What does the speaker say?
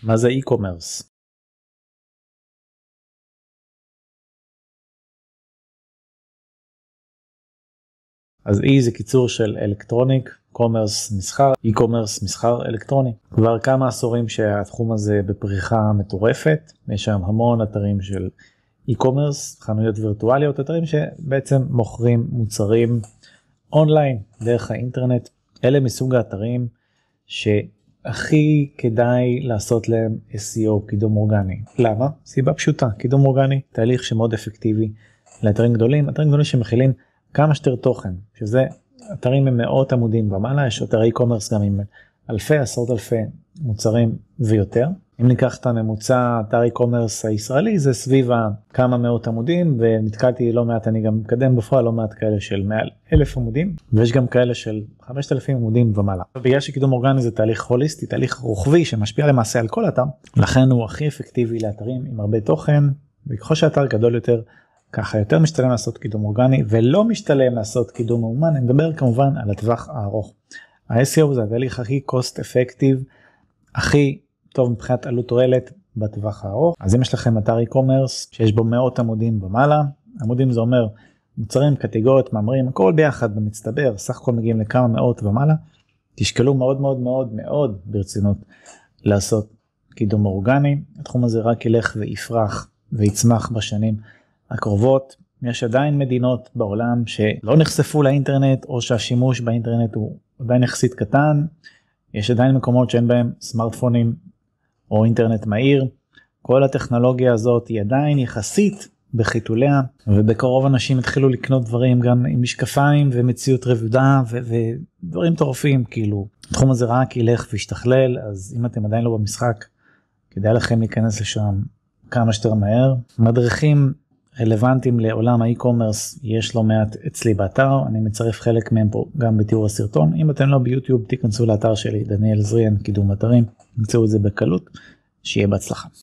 מה זה e-commerce? אז E זה קיצור של אלקטרוניק, קומרס מסחר, e-commerce מסחר אלקטרוני. כבר כמה עשורים שהתחום הזה בפריחה מטורפת, יש שם המון אתרים של e-commerce, חנויות וירטואליות, אתרים שבעצם מוכרים מוצרים אונליין דרך האינטרנט. אלה מסוג האתרים שהכי כדאי לעשות להם SEO, קידום אורגני. למה? סיבה פשוטה, קידום אורגני, תהליך שמאוד אפקטיבי לאתרים גדולים, אתרים גדולים שמכילים כמה שיותר תוכן, שזה אתרים עם מאות עמודים ומעלה, יש אתרי e-commerce גם עם אלפי, עשרות אלפי מוצרים ויותר. אם ניקח את הממוצע אתר e-commerce הישראלי, זה סביב כמה מאות עמודים, ונתקלתי לא מעט, אני גם מקדם בפועל לא מעט כאלה של מעל 1,000 עמודים, ויש גם כאלה של 5,000 עמודים ומעלה. בגלל שקידום אורגני זה תהליך הוליסטי, תהליך רוחבי שמשפיע למעשה על כל אתר, לכן הוא הכי אפקטיבי לאתרים עם הרבה תוכן, וככל שהאתר גדול יותר, ככה יותר משתלם לעשות קידום אורגני, ולא משתלם לעשות קידום מאומן. אני מדבר כמובן על הטווח הארוך. ה-SEO זה התהליך הכי cost effective, הכי טוב מבחינת עלות תועלת בטווח הארוך. אז אם יש לכם אתר e-commerce שיש בו מאות עמודים ומעלה, עמודים זה אומר מוצרים, קטגוריות, מאמרים, הכל ביחד במצטבר, סך הכל מגיעים לכמה מאות ומעלה, תשקלו מאוד מאוד מאוד מאוד ברצינות לעשות קידום אורגני. התחום הזה רק ילך ויפרח ויצמח בשנים הקרובות. יש עדיין מדינות בעולם שלא נחשפו לאינטרנט, או שהשימוש באינטרנט הוא עדיין יחסית קטן. יש עדיין מקומות שאין בהם סמארטפונים או אינטרנט מהיר. כל הטכנולוגיה הזאת היא עדיין יחסית בחיתוליה, ובקרוב אנשים התחילו לקנות דברים גם עם משקפיים ומציאות רבודה ודברים טורפים. כאילו התחום הזה רק ילך וישתכלל, אז אם אתם עדיין לא במשחק, כדאי לכם להיכנס לשם כמה שיותר מהר. מדריכים רלוונטיים לעולם האי-קומרס יש לא מעט אצלי באתר, אני מצרף חלק מהם פה גם בתיאור הסרטון. אם אתם לא ביוטיוב, תיכנסו לאתר שלי, דניאל זריאן, קידום אתרים, נמצאו את זה בקלות, שיהיה בהצלחה.